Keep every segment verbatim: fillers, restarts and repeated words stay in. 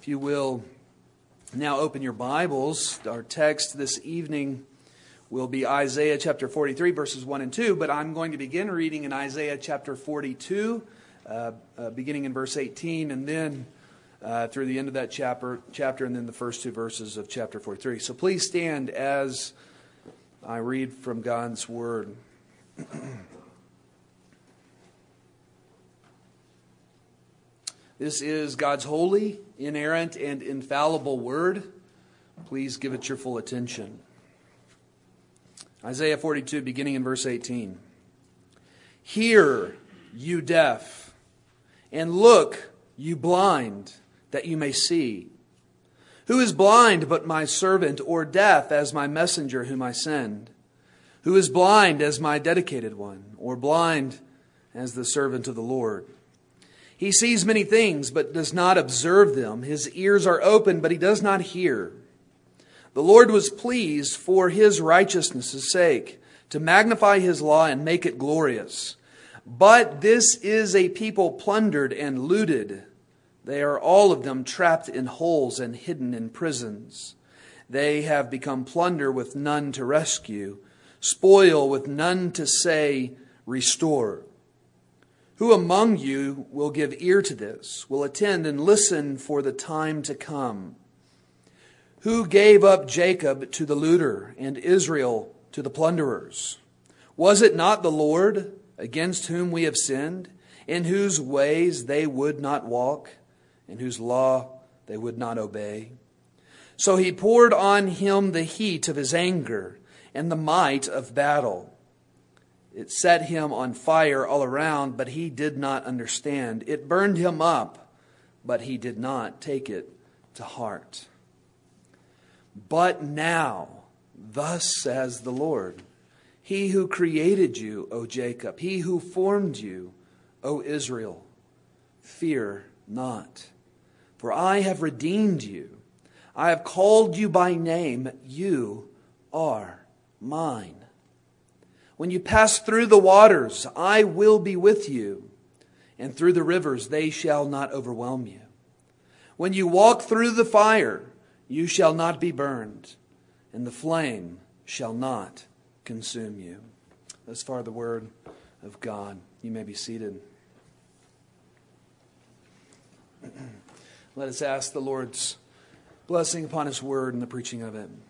If you will now open your Bibles, our text this evening will be Isaiah chapter forty-three, verses one and two, but I'm going to begin reading in Isaiah chapter forty-two, uh, uh, beginning in verse eighteen, and then uh, through the end of that chapter, chapter, and then the first two verses of chapter forty-three. So please stand as I read from God's Word. This is God's holy, inerrant, and infallible Word. Please give it your full attention. Isaiah forty-two, beginning in verse eighteen. Hear, you deaf, and look, you blind, that you may see. Who is blind but my servant, or deaf as my messenger whom I send? Who is blind as my dedicated one, or blind as the servant of the Lord? He sees many things, but does not observe them. His ears are open, but he does not hear. The Lord was pleased for his righteousness' sake to magnify his law and make it glorious. But this is a people plundered and looted. They are all of them trapped in holes and hidden in prisons. They have become plunder with none to rescue, spoil with none to say, restore. Who among you will give ear to this, will attend and listen for the time to come? Who gave up Jacob to the looter and Israel to the plunderers? Was it not the Lord against whom we have sinned, in whose ways they would not walk, in whose law they would not obey? So he poured on him the heat of his anger and the might of battle. It set him on fire all around, but he did not understand. It burned him up, but he did not take it to heart. But now, thus says the Lord, He who created you, O Jacob, He who formed you, O Israel, fear not, for I have redeemed you. I have called you by name. You are mine. When you pass through the waters, I will be with you, and through the rivers they shall not overwhelm you. When you walk through the fire, you shall not be burned, and the flame shall not consume you. Thus far the word of God. You may be seated. Let us ask the Lord's blessing upon His word and the preaching of it.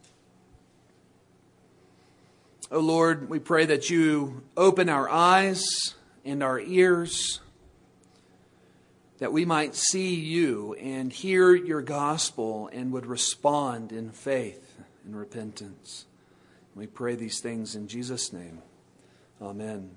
O Lord, we pray that you open our eyes and our ears, that we might see you and hear your gospel and would respond in faith and repentance. We pray these things in Jesus' name. Amen.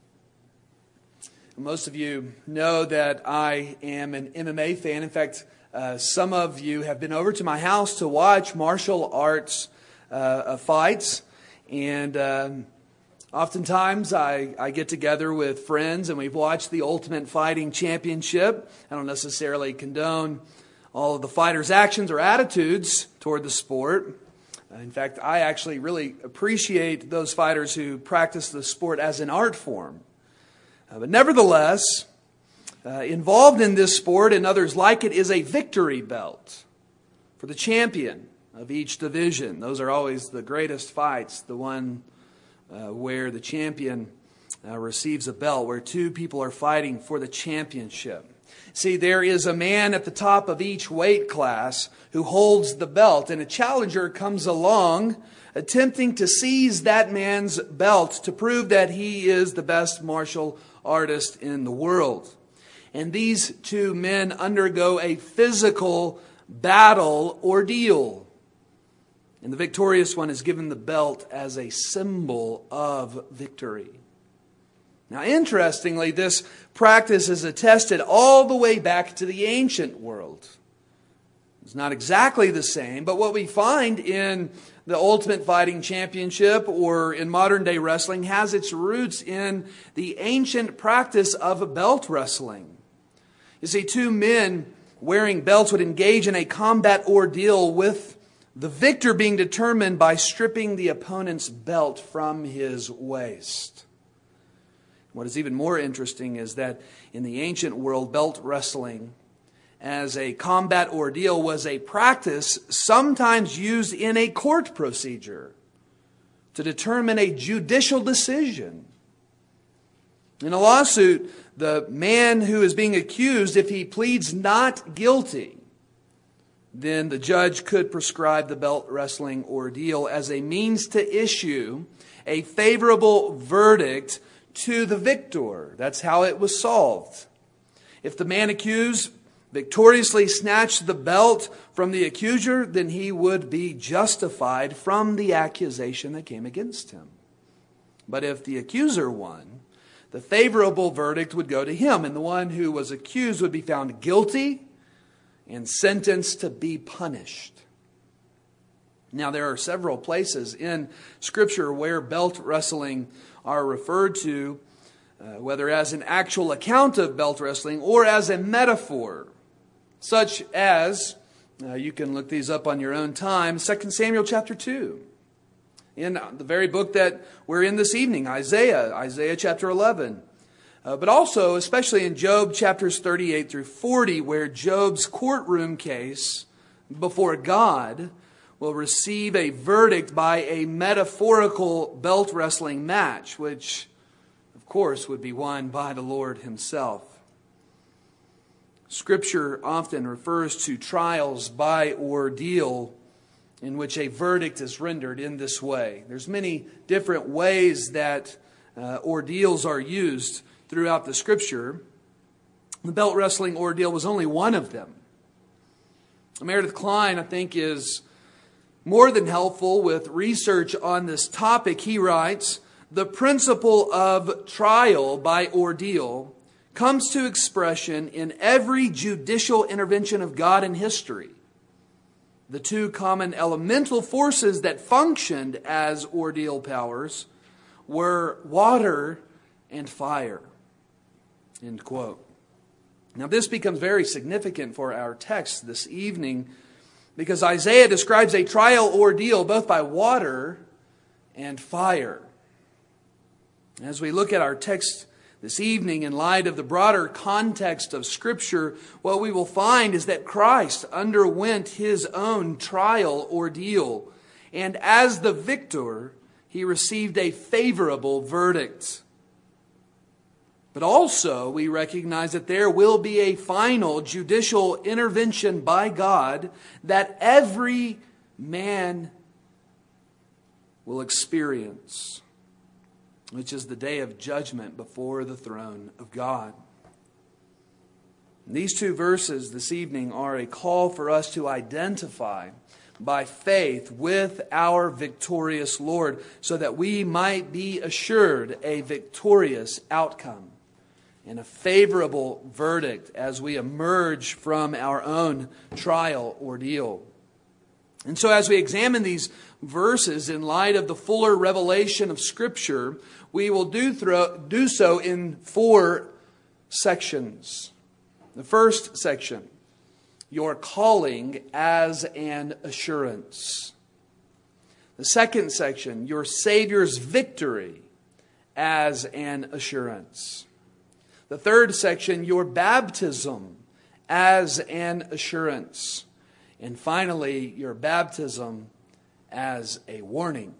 Most of you know that I am an M M A fan. In fact, uh, some of you have been over to my house to watch martial arts uh, fights. And um, oftentimes I, I get together with friends and we've watched the Ultimate Fighting Championship. I don't necessarily condone all of the fighters' actions or attitudes toward the sport. In fact, I actually really appreciate those fighters who practice the sport as an art form. Uh, but nevertheless, uh, involved in this sport and others like it is a victory belt for the champion of each division. Those are always the greatest fights, the one uh, where the champion uh, receives a belt, where two people are fighting for the championship. See, there is a man at the top of each weight class who holds the belt, and a challenger comes along attempting to seize that man's belt to prove that he is the best martial artist in the world. And these two men undergo a physical battle ordeal. And the victorious one is given the belt as a symbol of victory. Now, interestingly, this practice is attested all the way back to the ancient world. It's not exactly the same, but what we find in the Ultimate Fighting Championship or in modern day wrestling has its roots in the ancient practice of belt wrestling. You see, two men wearing belts would engage in a combat ordeal with the victor being determined by stripping the opponent's belt from his waist. What is even more interesting is that in the ancient world, belt wrestling as a combat ordeal was a practice sometimes used in a court procedure to determine a judicial decision. In a lawsuit, the man who is being accused, if he pleads not guilty, then the judge could prescribe the belt wrestling ordeal as a means to issue a favorable verdict to the victor. That's how it was solved. If the man accused victoriously snatched the belt from the accuser, then he would be justified from the accusation that came against him. But if the accuser won, the favorable verdict would go to him, and the one who was accused would be found guilty and sentenced to be punished. Now, there are several places in Scripture where belt wrestling are referred to, uh, whether as an actual account of belt wrestling or as a metaphor, such as, uh, you can look these up on your own time, Second Samuel chapter two. In the very book that we're in this evening, Isaiah, Isaiah chapter eleven. Uh, but also, especially in Job chapters thirty-eight through forty, where Job's courtroom case before God will receive a verdict by a metaphorical belt wrestling match, which, of course, would be won by the Lord himself. Scripture often refers to trials by ordeal in which a verdict is rendered in this way. There's many different ways that uh, ordeals are used throughout the Scripture. The belt wrestling ordeal was only one of them. Meredith Kline, I think, is more than helpful with research on this topic. He writes, "The principle of trial by ordeal comes to expression in every judicial intervention of God in history. The two common elemental forces that functioned as ordeal powers were water and fire." End quote. Now, this becomes very significant for our text this evening because Isaiah describes a trial ordeal both by water and fire. As we look at our text this evening in light of the broader context of Scripture, what we will find is that Christ underwent his own trial ordeal, and as the victor, he received a favorable verdict. But also, we recognize that there will be a final judicial intervention by God that every man will experience, which is the day of judgment before the throne of God. These two verses this evening are a call for us to identify by faith with our victorious Lord so that we might be assured a victorious outcome and a favorable verdict as we emerge from our own trial ordeal. And so as we examine these verses in light of the fuller revelation of Scripture, we will do, through, do so in four sections. The first section, your calling as an assurance. The second section, your Savior's victory as an assurance. The third section, your baptism as an assurance. And finally, your baptism as a warning.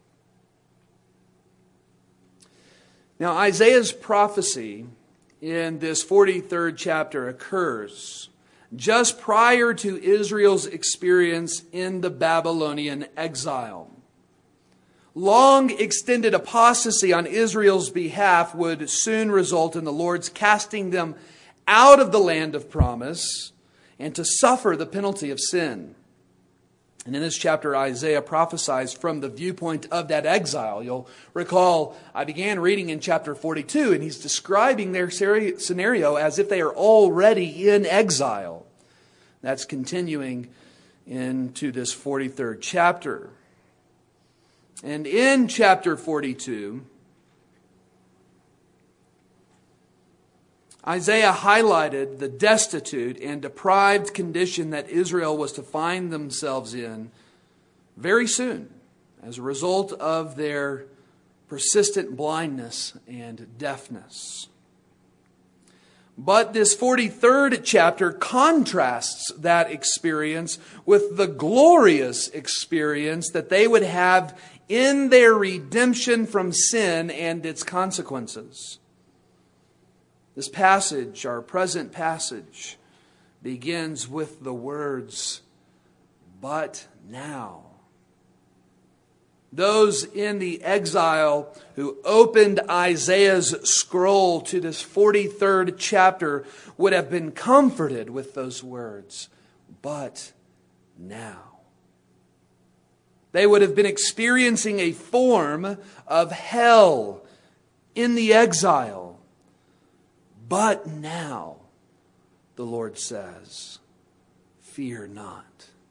Now, Isaiah's prophecy in this forty-third chapter occurs just prior to Israel's experience in the Babylonian exile. Long extended apostasy on Israel's behalf would soon result in the Lord's casting them out of the land of promise and to suffer the penalty of sin. And in this chapter, Isaiah prophesies from the viewpoint of that exile. You'll recall I began reading in chapter forty-two, and he's describing their scenario as if they are already in exile. That's continuing into this forty-third chapter. And in chapter forty-two, Isaiah highlighted the destitute and deprived condition that Israel was to find themselves in very soon as a result of their persistent blindness and deafness. But this forty-third chapter contrasts that experience with the glorious experience that they would have in their redemption from sin and its consequences. This passage, our present passage, begins with the words, "But now." Those in the exile who opened Isaiah's scroll to this forty-third chapter would have been comforted with those words, "But now." They would have been experiencing a form of hell in the exile. But now, the Lord says, "Fear not."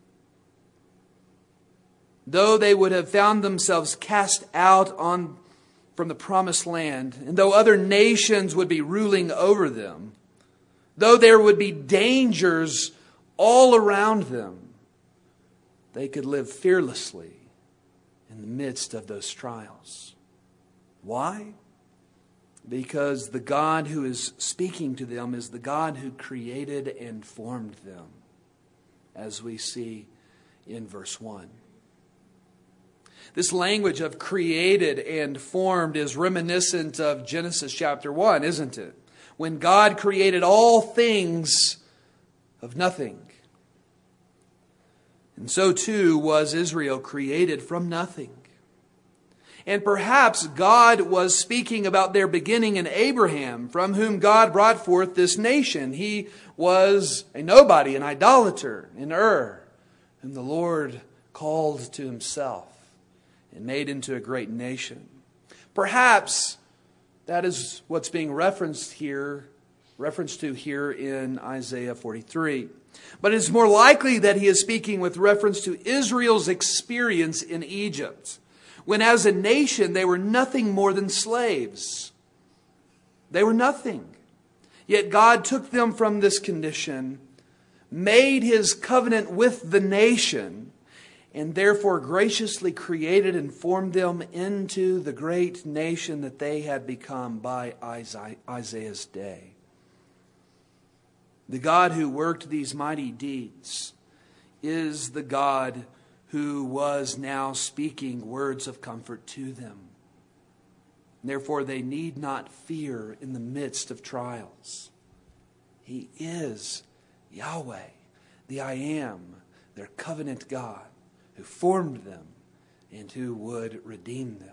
Though they would have found themselves cast out on from the promised land, and though other nations would be ruling over them, though there would be dangers all around them, they could live fearlessly in the midst of those trials. Why? Because the God who is speaking to them is the God who created and formed them, as we see in verse one. This language of created and formed is reminiscent of Genesis chapter one, isn't it? When God created all things of nothing. And so too was Israel created from nothing. And perhaps God was speaking about their beginning in Abraham, from whom God brought forth this nation. He was a nobody, an idolater in Ur, whom the Lord called to himself and made into a great nation. Perhaps that is what's being referenced here, referenced to here in Isaiah forty-three. But it's more likely that he is speaking with reference to Israel's experience in Egypt, when as a nation they were nothing more than slaves. They were nothing. Yet God took them from this condition, made his covenant with the nation, and therefore graciously created and formed them into the great nation that they had become by Isaiah's day. The God who worked these mighty deeds is the God who was now speaking words of comfort to them. Therefore, they need not fear in the midst of trials. He is Yahweh, the I Am, their covenant God, who formed them and who would redeem them.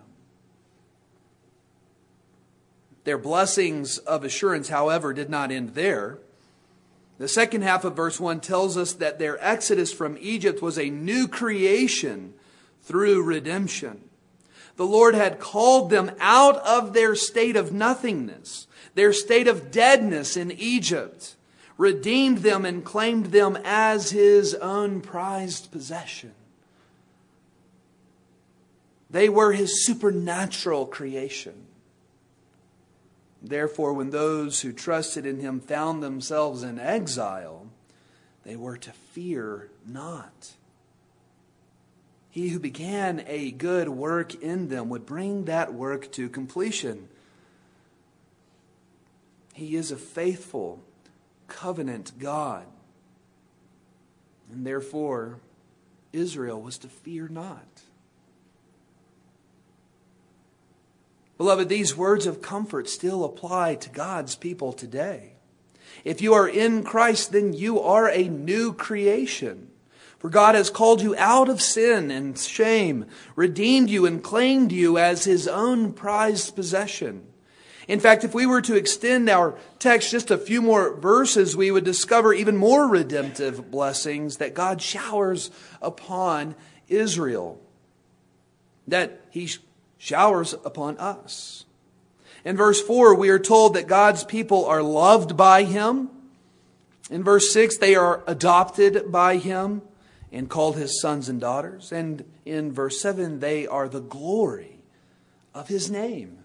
Their blessings of assurance, however, did not end there. The second half of verse one tells us that their exodus from Egypt was a new creation through redemption. The Lord had called them out of their state of nothingness, their state of deadness in Egypt, redeemed them and claimed them as his own prized possession. They were his supernatural creation. Therefore, when those who trusted in him found themselves in exile, they were to fear not. He who began a good work in them would bring that work to completion. He is a faithful covenant God. And therefore, Israel was to fear not. Beloved, these words of comfort still apply to God's people today. If you are in Christ, then you are a new creation. For God has called you out of sin and shame, redeemed you and claimed you as his own prized possession. In fact, if we were to extend our text just a few more verses, we would discover even more redemptive blessings that God showers upon Israel, that he showers upon us. In verse four, we are told that God's people are loved by him. In verse six, they are adopted by him and called his sons and daughters. And in verse seven, they are the glory of his name.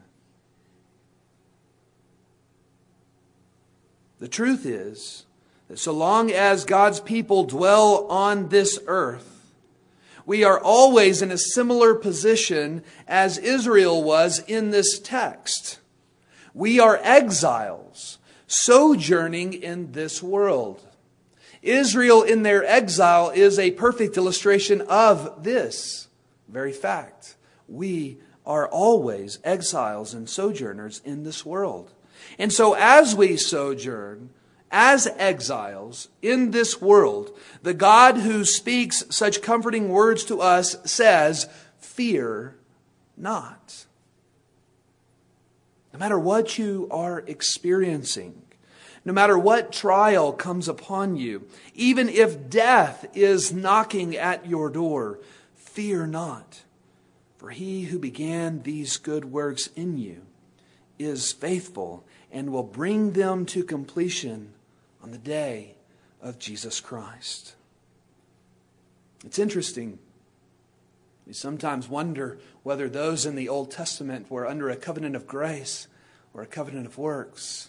The truth is that so long as God's people dwell on this earth, we are always in a similar position as Israel was in this text. We are exiles, sojourning in this world. Israel in their exile is a perfect illustration of this very fact. We are always exiles and sojourners in this world. And so as we sojourn, as exiles in this world, the God who speaks such comforting words to us says, "Fear not." No matter what you are experiencing, no matter what trial comes upon you, even if death is knocking at your door, fear not. For he who began these good works in you is faithful and will bring them to completion on the day of Jesus Christ. It's interesting. We sometimes wonder whether those in the Old Testament were under a covenant of grace or a covenant of works.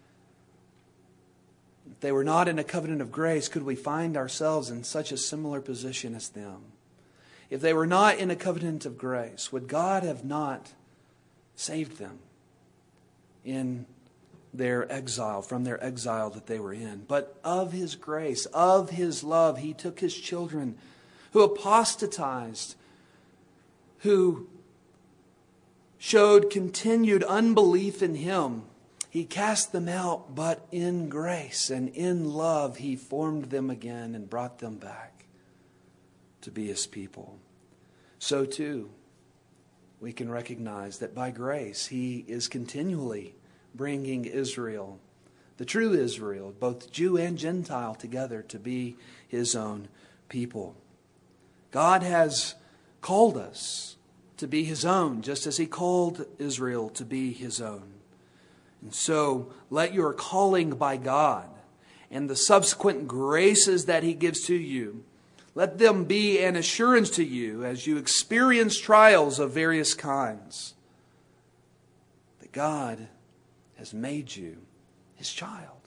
If they were not in a covenant of grace, could we find ourselves in such a similar position as them? If they were not in a covenant of grace, would God have not saved them in their exile, from their exile that they were in? But of His grace, of His love, He took His children who apostatized, who showed continued unbelief in Him. He cast them out, but in grace and in love He formed them again and brought them back to be His people. So too, we can recognize that by grace He is continually bringing Israel, the true Israel, both Jew and Gentile, together to be His own people. God has called us to be His own, just as He called Israel to be His own. And so, let your calling by God and the subsequent graces that He gives to you, let them be an assurance to you as you experience trials of various kinds, that God has made you His child.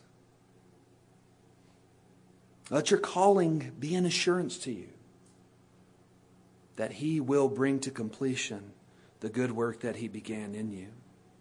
Let your calling be an assurance to you that He will bring to completion the good work that He began in you.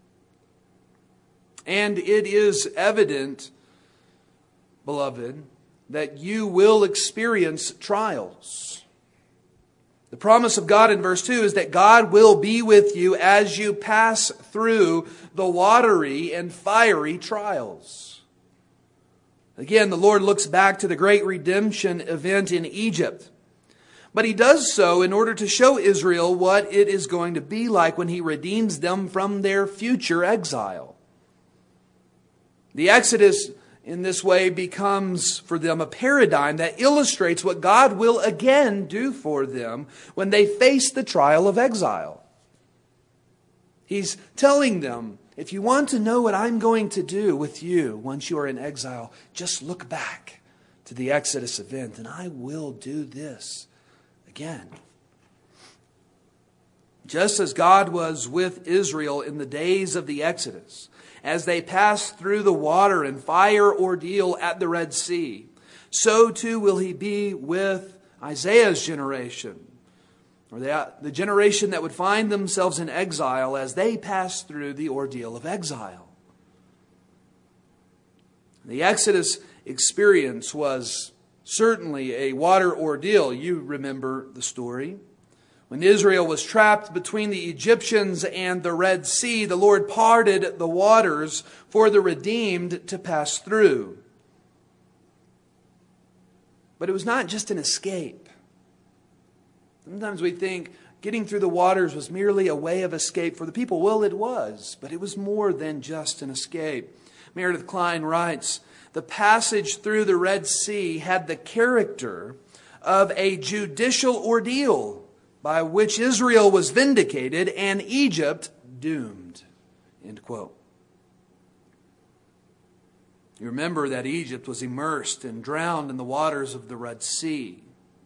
And it is evident, beloved, that you will experience trials. The promise of God in verse two is that God will be with you as you pass through the watery and fiery trials. Again, the Lord looks back to the great redemption event in Egypt. But He does so in order to show Israel what it is going to be like when He redeems them from their future exile. The Exodus in this way becomes for them a paradigm that illustrates what God will again do for them when they face the trial of exile. He's telling them, if you want to know what I'm going to do with you once you are in exile, just look back to the Exodus event and I will do this again. Just as God was with Israel in the days of the Exodus, as they passed through the water and fire ordeal at the Red Sea, so too will He be with Isaiah's generation, or the, the generation that would find themselves in exile as they pass through the ordeal of exile. The Exodus experience was certainly a water ordeal. You remember the story. When Israel was trapped between the Egyptians and the Red Sea, the Lord parted the waters for the redeemed to pass through. But it was not just an escape. Sometimes we think getting through the waters was merely a way of escape for the people. Well, it was, but it was more than just an escape. Meredith Kline writes, the passage through the Red Sea had the character of a judicial ordeal by which Israel was vindicated and Egypt doomed. End quote. You remember that Egypt was immersed and drowned in the waters of the Red Sea.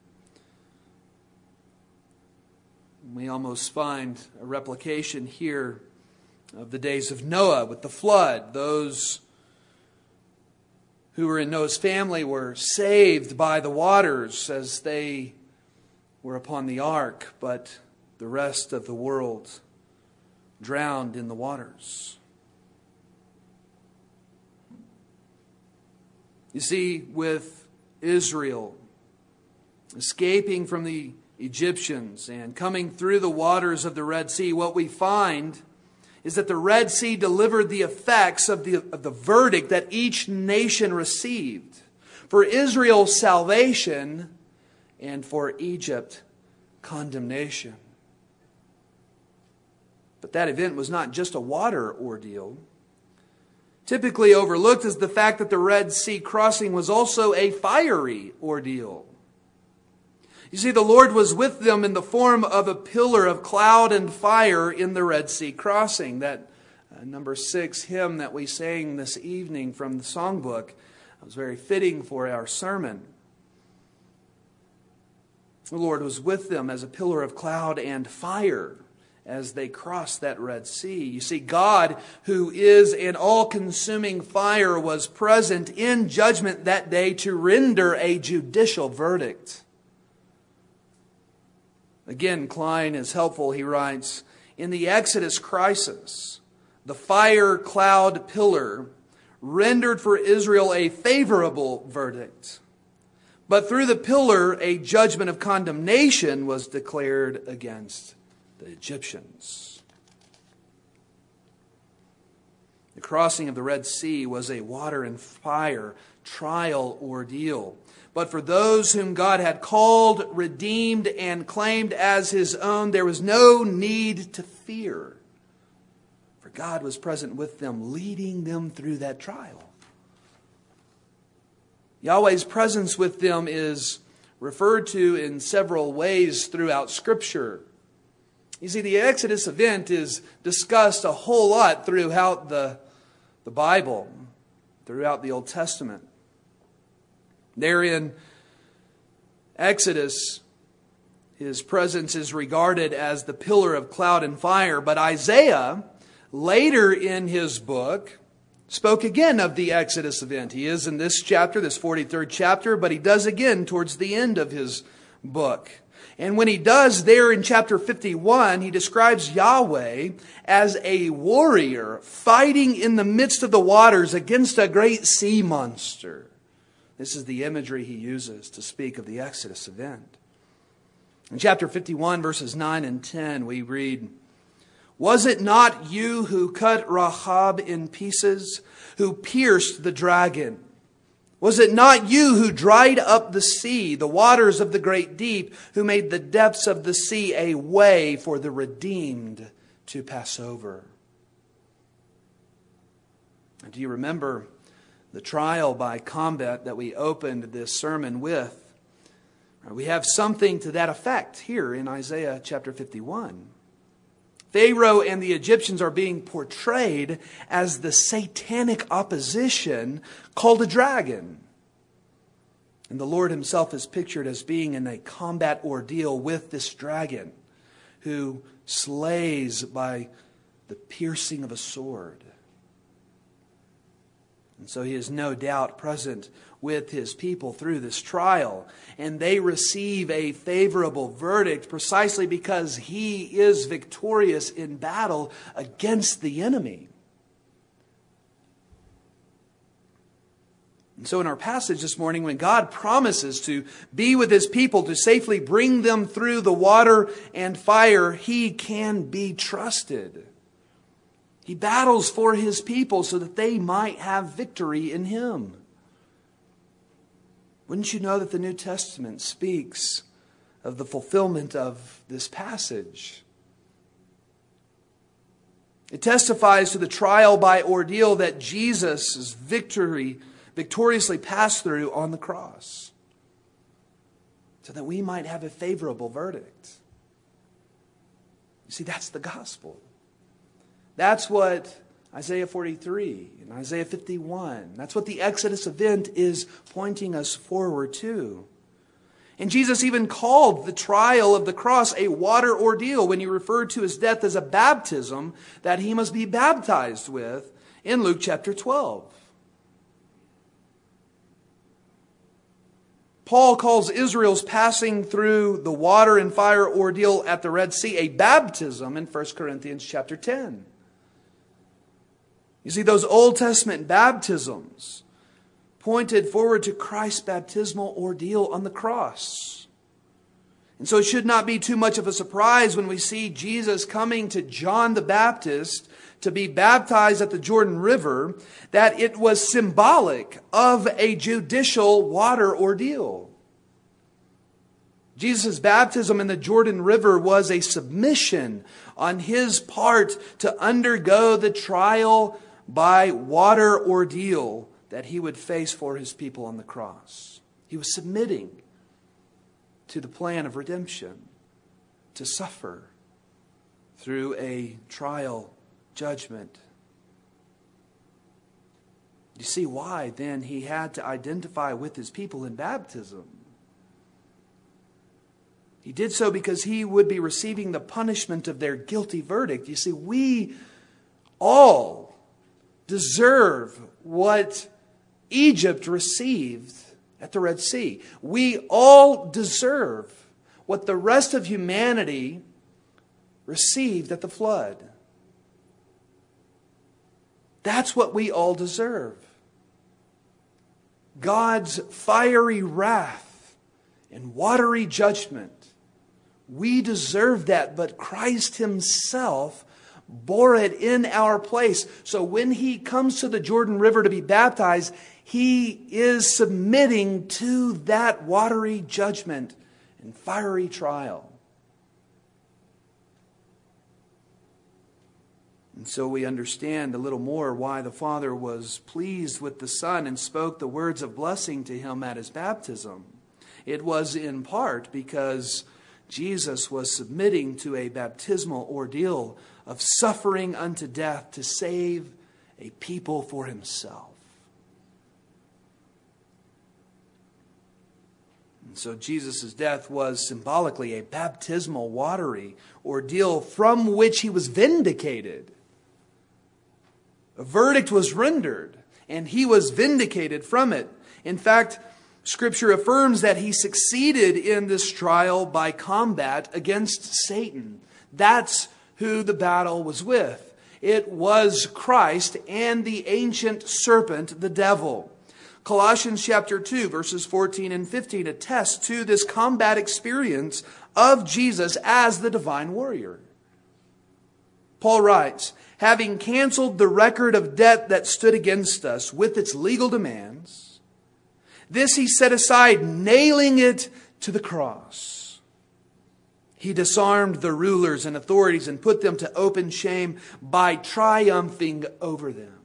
We almost find a replication here of the days of Noah with the flood. Those who were in Noah's family were saved by the waters as they were upon the ark, but the rest of the world drowned in the waters. You see, with Israel escaping from the Egyptians and coming through the waters of the Red Sea, what we find is that the Red Sea delivered the effects of the, of the verdict that each nation received. For Israel, salvation, and for Egypt, condemnation. But that event was not just a water ordeal. Typically overlooked is the fact that the Red Sea crossing was also a fiery ordeal. You see, the Lord was with them in the form of a pillar of cloud and fire in the Red Sea crossing. That uh, number six hymn that we sang this evening from the songbook was very fitting for our sermon. The Lord was with them as a pillar of cloud and fire as they crossed that Red Sea. You see, God, who is an all-consuming fire, was present in judgment that day to render a judicial verdict. Again, Klein is helpful. He writes, in the Exodus crisis, the fire cloud pillar rendered for Israel a favorable verdict. But through the pillar, a judgment of condemnation was declared against the Egyptians. The crossing of the Red Sea was a water and fire trial ordeal. But for those whom God had called, redeemed, and claimed as His own, there was no need to fear. For God was present with them, leading them through that trial. Yahweh's presence with them is referred to in several ways throughout Scripture. You see, the Exodus event is discussed a whole lot throughout the, the Bible, throughout the Old Testament. There in Exodus, His presence is regarded as the pillar of cloud and fire. But Isaiah, later in his book, spoke again of the Exodus event. He is in this chapter, this forty-third chapter, but he does again towards the end of his book. And when he does there in chapter fifty-one, he describes Yahweh as a warrior fighting in the midst of the waters against a great sea monster. This is the imagery he uses to speak of the Exodus event. In chapter fifty-one, verses nine and ten, we read, "Was it not you who cut Rahab in pieces, who pierced the dragon? Was it not you who dried up the sea, the waters of the great deep, who made the depths of the sea a way for the redeemed to pass over?" And do you remember the trial by combat that we opened this sermon with? We have something to that effect here in Isaiah chapter fifty-one. Pharaoh and the Egyptians are being portrayed as the satanic opposition called a dragon. And the Lord Himself is pictured as being in a combat ordeal with this dragon who slays by the piercing of a sword. And so He is no doubt present with His people through this trial. And they receive a favorable verdict precisely because He is victorious in battle against the enemy. And so in our passage this morning, when God promises to be with His people, to safely bring them through the water and fire, He can be trusted. He battles for His people so that they might have victory in Him. Wouldn't you know that the New Testament speaks of the fulfillment of this passage? It testifies to the trial by ordeal that Jesus' victory victoriously passed through on the cross, so that we might have a favorable verdict. You see, that's the gospel. That's what Isaiah forty-three and Isaiah fifty-one, that's what the Exodus event is pointing us forward to. And Jesus even called the trial of the cross a water ordeal when He referred to His death as a baptism that He must be baptized with in Luke chapter twelve. Paul calls Israel's passing through the water and fire ordeal at the Red Sea a baptism in First Corinthians chapter ten. You see, those Old Testament baptisms pointed forward to Christ's baptismal ordeal on the cross. And so it should not be too much of a surprise when we see Jesus coming to John the Baptist to be baptized at the Jordan River, that it was symbolic of a judicial water ordeal. Jesus' baptism in the Jordan River was a submission on his part to undergo the trial by water ordeal that he would face for his people on the cross. He was submitting to the plan of redemption, to suffer through a trial judgment. You see why then he had to identify with his people in baptism. He did so because he would be receiving the punishment of their guilty verdict. You see, we all deserve what Egypt received at the Red Sea. We all deserve what the rest of humanity received at the flood. That's what we all deserve. God's fiery wrath and watery judgment. We deserve that, but Christ himself bore it in our place. So when he comes to the Jordan River to be baptized, he is submitting to that watery judgment and fiery trial. And so we understand a little more why the Father was pleased with the Son and spoke the words of blessing to him at his baptism. It was in part because Jesus was submitting to a baptismal ordeal of suffering unto death to save a people for himself. And so Jesus' death was symbolically a baptismal, watery ordeal from which he was vindicated. A verdict was rendered, and he was vindicated from it. In fact, Scripture affirms that he succeeded in this trial by combat against Satan. That's who the battle was with. It was Christ and the ancient serpent, the devil. Colossians chapter two, verses fourteen and fifteen attest to this combat experience of Jesus as the divine warrior. Paul writes, having canceled the record of debt that stood against us with its legal demands, this he set aside, nailing it to the cross. He disarmed the rulers and authorities and put them to open shame by triumphing over them.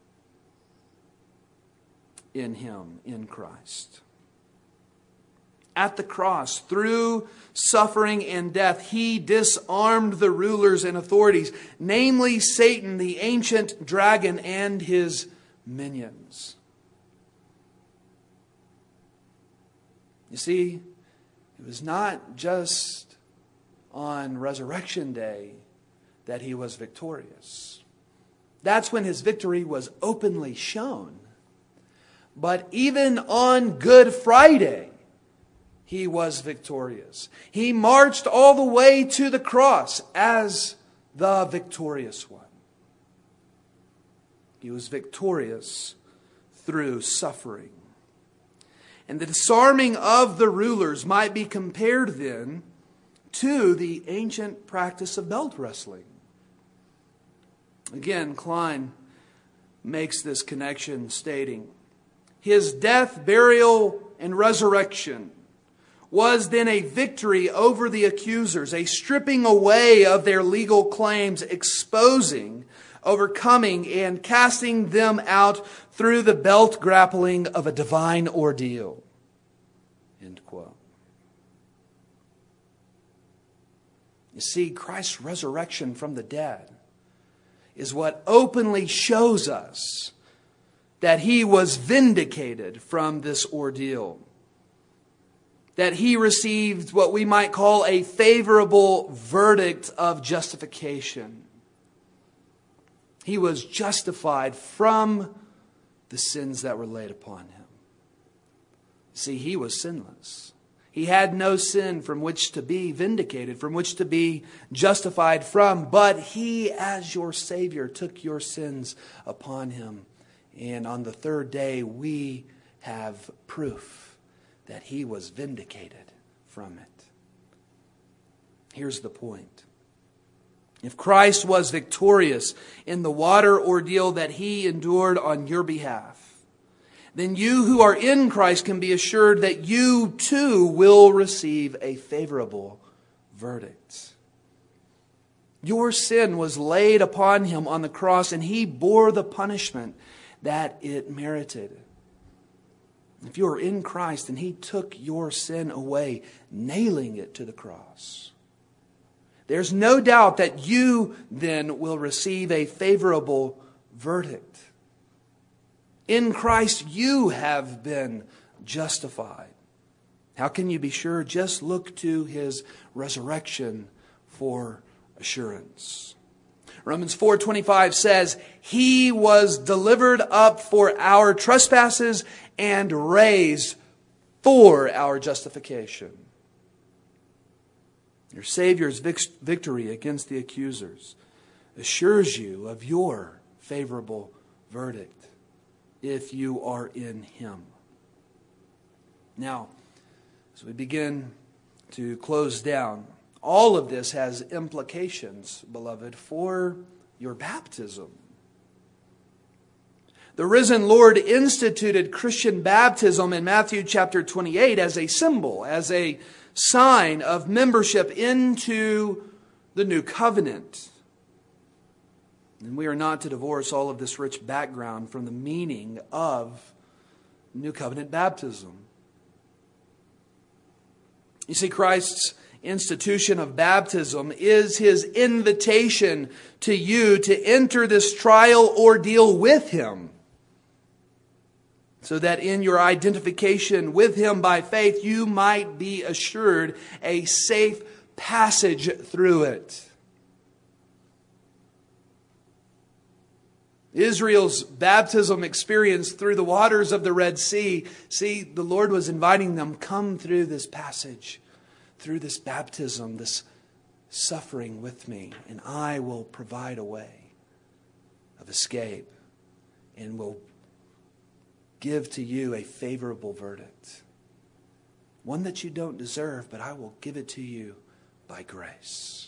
In him, in Christ. At the cross, through suffering and death, he disarmed the rulers and authorities, namely Satan, the ancient dragon, and his minions. You see, it was not just on Resurrection Day that he was victorious. That's when his victory was openly shown. But even on Good Friday, he was victorious. He marched all the way to the cross as the victorious one. He was victorious through suffering. And the disarming of the rulers might be compared then to the ancient practice of belt wrestling. Again, Klein makes this connection stating, his death, burial, and resurrection was then a victory over the accusers, a stripping away of their legal claims, exposing, overcoming, and casting them out through the belt grappling of a divine ordeal. End quote. You see, Christ's resurrection from the dead is what openly shows us that he was vindicated from this ordeal. That he received what we might call a favorable verdict of justification. He was justified from the sins that were laid upon him. See, he was sinless. He had no sin from which to be vindicated, from which to be justified from. But he, as your Savior, took your sins upon him. And on the third day, we have proof that he was vindicated from it. Here's the point. If Christ was victorious in the water ordeal that he endured on your behalf, then you who are in Christ can be assured that you too will receive a favorable verdict. Your sin was laid upon him on the cross, and he bore the punishment that it merited. If you are in Christ, then he took your sin away, nailing it to the cross. There's no doubt that you then will receive a favorable verdict. In Christ, you have been justified. How can you be sure? Just look to his resurrection for assurance. Romans four twenty-five says, he was delivered up for our trespasses and raised for our justification. Your Savior's victory against the accusers assures you of your favorable verdict if you are in him. Now, as we begin to close down, all of this has implications, beloved, for your baptism. The risen Lord instituted Christian baptism in Matthew chapter twenty-eight as a symbol, as a sign of membership into the new covenant. And we are not to divorce all of this rich background from the meaning of new covenant baptism. You see, Christ's institution of baptism is his invitation to you to enter this trial ordeal with him, so that in your identification with him by faith, you might be assured a safe passage through it. Israel's baptism experience through the waters of the Red Sea, see, the Lord was inviting them, come through this passage, through this baptism, this suffering with me, and I will provide a way of escape and will give to you a favorable verdict. One that you don't deserve, but I will give it to you by grace.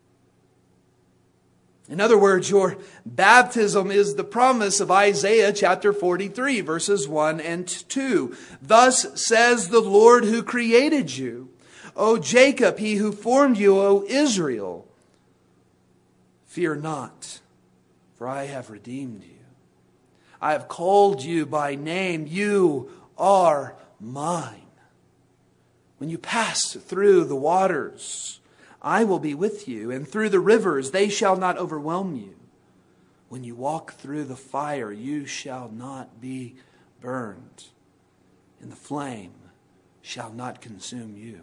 In other words, your baptism is the promise of Isaiah chapter forty-three, verses one and two. Thus says the Lord who created you, O Jacob, he who formed you, O Israel. Fear not, for I have redeemed you. I have called you by name. You are mine. When you pass through the waters, I will be with you, and through the rivers, they shall not overwhelm you. When you walk through the fire, you shall not be burned, and the flame shall not consume you.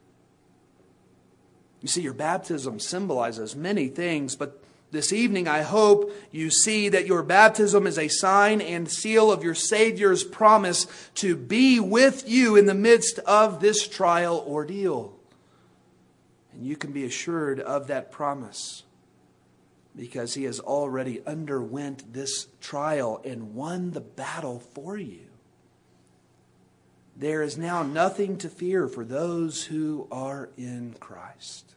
You see, your baptism symbolizes many things, but this evening, I hope you see that your baptism is a sign and seal of your Savior's promise to be with you in the midst of this trial ordeal. And you can be assured of that promise because he has already underwent this trial and won the battle for you. There is now nothing to fear for those who are in Christ.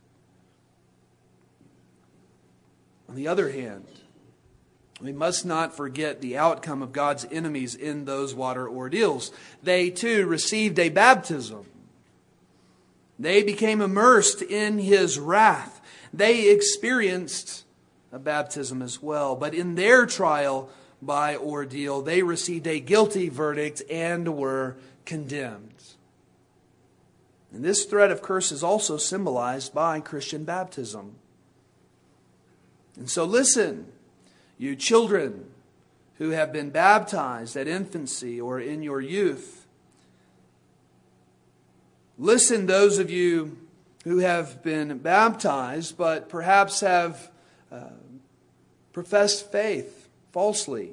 On the other hand, we must not forget the outcome of God's enemies in those water ordeals. They too received a baptism. They became immersed in his wrath. They experienced a baptism as well. But in their trial by ordeal, they received a guilty verdict and were condemned. And this threat of curse is also symbolized by Christian baptism. And so listen, you children who have been baptized at infancy or in your youth. Listen, those of you who have been baptized but perhaps have uh, professed faith falsely.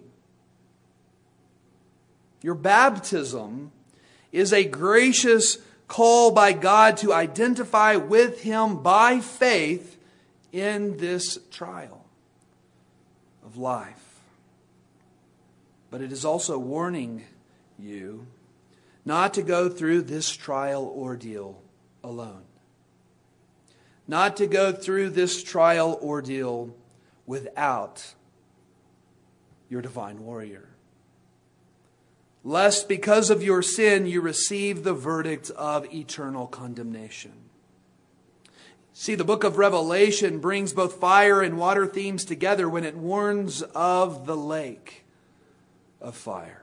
Your baptism is a gracious call by God to identify with him by faith in this trial of life. But it is also warning you not to go through this trial ordeal alone. Not to go through this trial ordeal without your divine warrior. Lest because of your sin you receive the verdict of eternal condemnation. See, the book of Revelation brings both fire and water themes together when it warns of the lake of fire.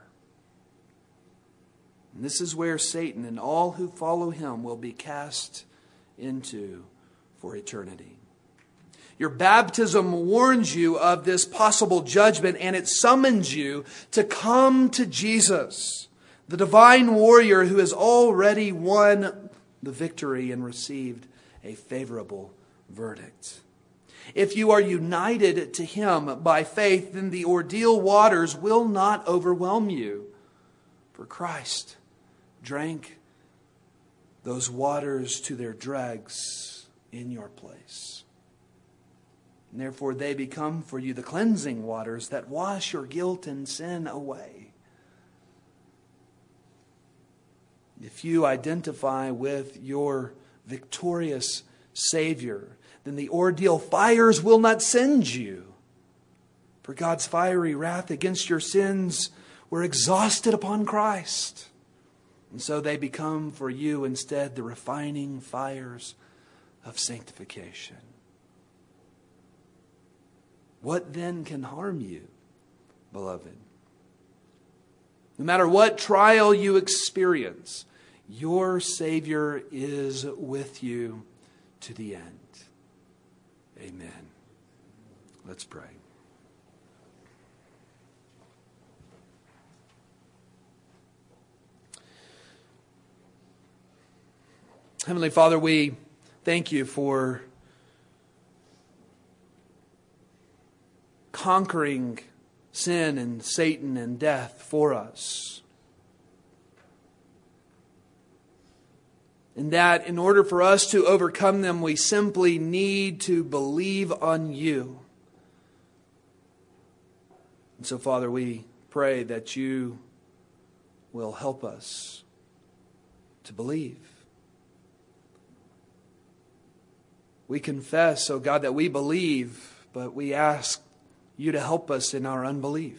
And this is where Satan and all who follow him will be cast into for eternity. Your baptism warns you of this possible judgment, and it summons you to come to Jesus, the divine warrior who has already won the victory and received a favorable verdict. If you are united to him by faith, then the ordeal waters will not overwhelm you. For Christ drank those waters to their dregs in your place. And therefore they become for you the cleansing waters that wash your guilt and sin away. If you identify with your victorious Savior, then the ordeal fires will not send you. For God's fiery wrath against your sins were exhausted upon Christ. And so they become for you instead the refining fires of sanctification. What then can harm you, beloved? No matter what trial you experience, your Savior is with you to the end. Amen. Let's pray. Heavenly Father, we thank you for conquering sin and Satan and death for us. And that in order for us to overcome them, we simply need to believe on you. And so, Father, we pray that you will help us to believe. We confess, oh God, that we believe, but we ask you to help us in our unbelief.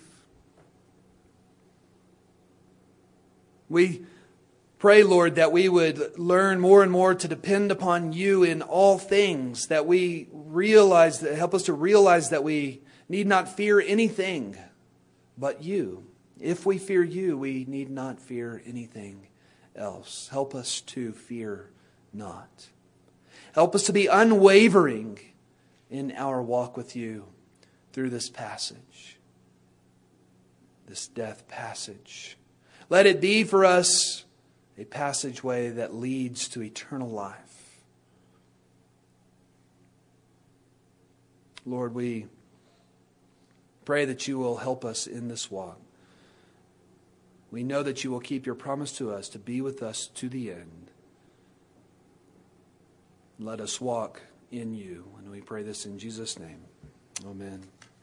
We pray, Lord, that we would learn more and more to depend upon you in all things, that we realize, that help us to realize that we need not fear anything but you. If we fear you, we need not fear anything else. Help us to fear not. Help us to be unwavering in our walk with you through this passage, this death passage. Let it be for us a passageway that leads to eternal life. Lord, we pray that you will help us in this walk. We know that you will keep your promise to us to be with us to the end. Let us walk in you. And we pray this in Jesus' name. Amen.